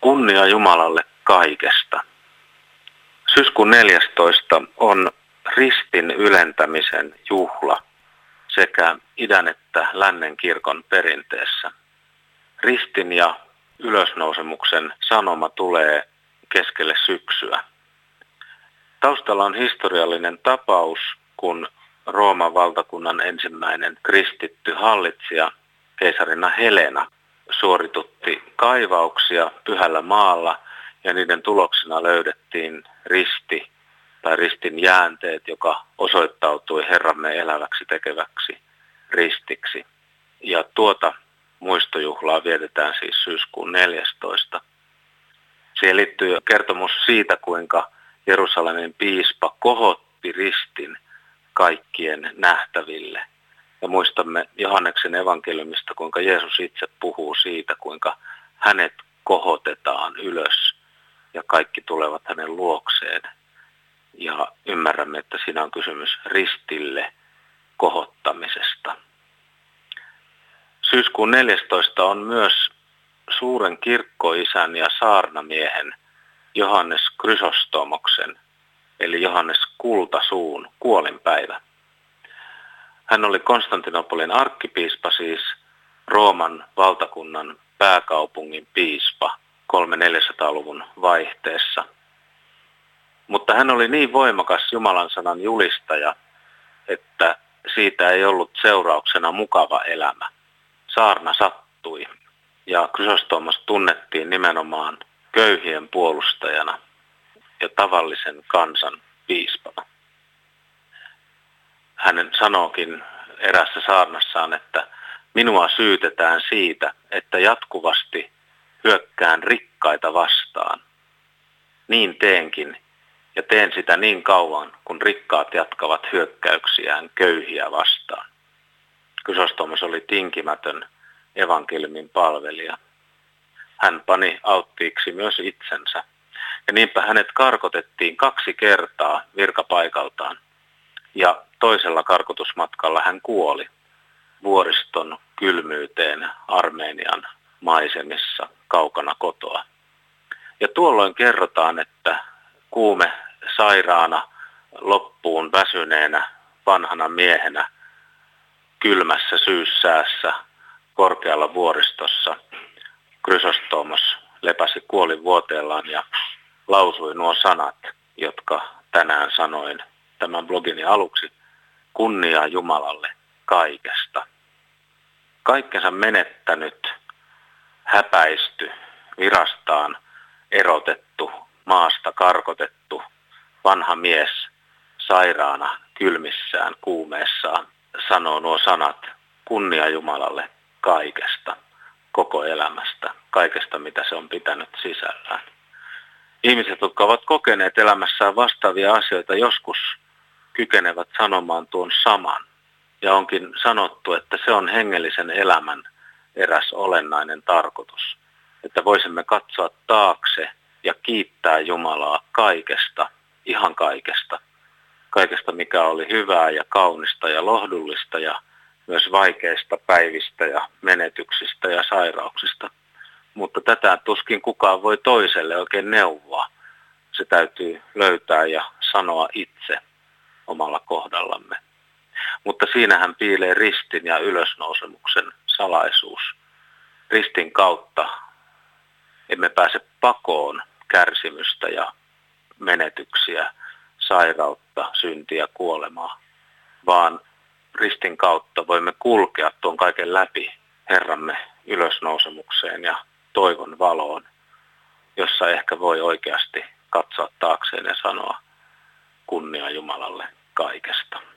Kunnia Jumalalle kaikesta. Syyskuun 14. on ristin ylentämisen juhla sekä idän että lännen kirkon perinteessä. Ristin ja ylösnousemuksen sanoma tulee keskelle syksyä. Taustalla on historiallinen tapaus, kun Rooman valtakunnan ensimmäinen kristitty hallitsija, keisarina Helena, suoritutti kaivauksia Pyhällä maalla ja niiden tuloksena löydettiin risti tai ristin jäänteet, joka osoittautui Herramme eläväksi tekeväksi ristiksi. Ja tuota muistojuhlaa vietetään siis syyskuun 14. Siihen liittyy kertomus siitä, kuinka Jerusalemin piispa kohotti ristin kaikkien nähtäville. Ja muistamme Johanneksen evankeliumista, kuinka Jeesus itse puhuu siitä, kuinka hänet kohotetaan ylös ja kaikki tulevat hänen luokseen. Ja ymmärrämme, että siinä on kysymys ristille kohottamisesta. Syyskuun 14. on myös suuren kirkkoisän ja saarnamiehen Johannes Chrysostomoksen, eli Johannes Kultasuun kuolinpäivä. Hän oli Konstantinopolin arkkipiispa, siis Rooman valtakunnan pääkaupungin piispa 300-400-luvun vaihteessa. Mutta hän oli niin voimakas Jumalan sanan julistaja, että siitä ei ollut seurauksena mukava elämä. Saarna sattui ja Chrysostomos tunnettiin nimenomaan köyhien puolustajana ja tavallisen kansan piispana. Hän sanookin erässä saarnassaan, että minua syytetään siitä, että jatkuvasti hyökkään rikkaita vastaan. Niin teenkin ja teen sitä niin kauan, kun rikkaat jatkavat hyökkäyksiään köyhiä vastaan. Chrysostomos oli tinkimätön evankeliumin palvelija. Hän pani alttiiksi myös itsensä. Ja niinpä hänet karkotettiin 2 kertaa virkapaikaltaan. Ja toisella karkotusmatkalla hän kuoli vuoriston kylmyyteen Armenian maisemissa kaukana kotoa. Ja tuolloin kerrotaan, että kuume sairaana, loppuun väsyneenä, vanhana miehenä, kylmässä syyssäässä, korkealla vuoristossa, Chrysostomos lepäsi kuolinvuoteellaan ja lausui nuo sanat, jotka tänään sanoin tämän blogini aluksi: kunnia Jumalalle kaikesta. Kaikkensa menettänyt, häpäisty, virastaan erotettu, maasta karkotettu, vanha mies sairaana, kylmissään, kuumeessaan sanoo nuo sanat: kunnia Jumalalle kaikesta, koko elämästä, kaikesta mitä se on pitänyt sisällään. Ihmiset, jotka ovat kokeneet elämässään vastaavia asioita, joskus kykenevät sanomaan tuon saman. Ja onkin sanottu, että se on hengellisen elämän eräs olennainen tarkoitus. Että voisimme katsoa taakse ja kiittää Jumalaa kaikesta, ihan kaikesta. Kaikesta, mikä oli hyvää ja kaunista ja lohdullista ja myös vaikeista päivistä ja menetyksistä ja sairauksista. Mutta tätä tuskin kukaan voi toiselle oikein neuvoa. Se täytyy löytää ja sanoa itse omalla kohdallamme. Mutta siinähän piilee ristin ja ylösnousemuksen salaisuus. Ristin kautta emme pääse pakoon kärsimystä ja menetyksiä, sairautta, syntiä, kuolemaa, vaan ristin kautta voimme kulkea tuon kaiken läpi Herramme ylösnousemukseen ja toivon valoon, jossa ehkä voi oikeasti katsoa taakseen ja sanoa kunnia Jumalalle kaikesta.